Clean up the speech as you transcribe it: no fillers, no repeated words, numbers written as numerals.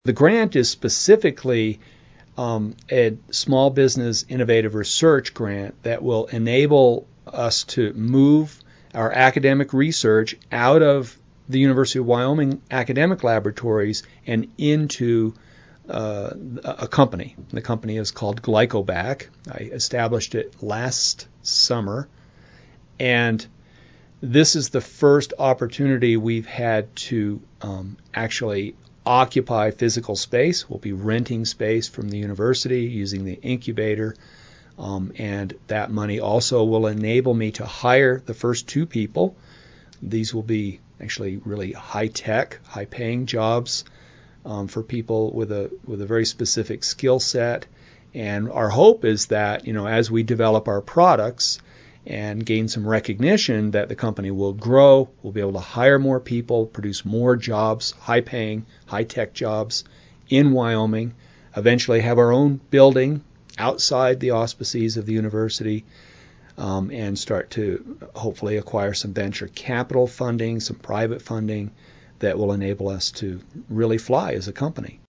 The grant is specifically a small business innovative research grant that will enable us to move our academic research out of the University of Wyoming academic laboratories and into a company. The company is called Glycobac. I established it last summer, and this is the first opportunity we've had to actually occupy physical space. We'll be renting space from the university using the incubator, and that money also will enable me to hire the first 2 people. These will be actually really high-tech, high-paying jobs for people with a very specific skill set. And our hope is that, as we develop our products and gain some recognition, that the company will grow, we'll be able to hire more people, produce more jobs, high-paying, high-tech jobs in Wyoming, eventually have our own building outside the auspices of the university, and start to hopefully acquire some venture capital funding, some private funding that will enable us to really fly as a company.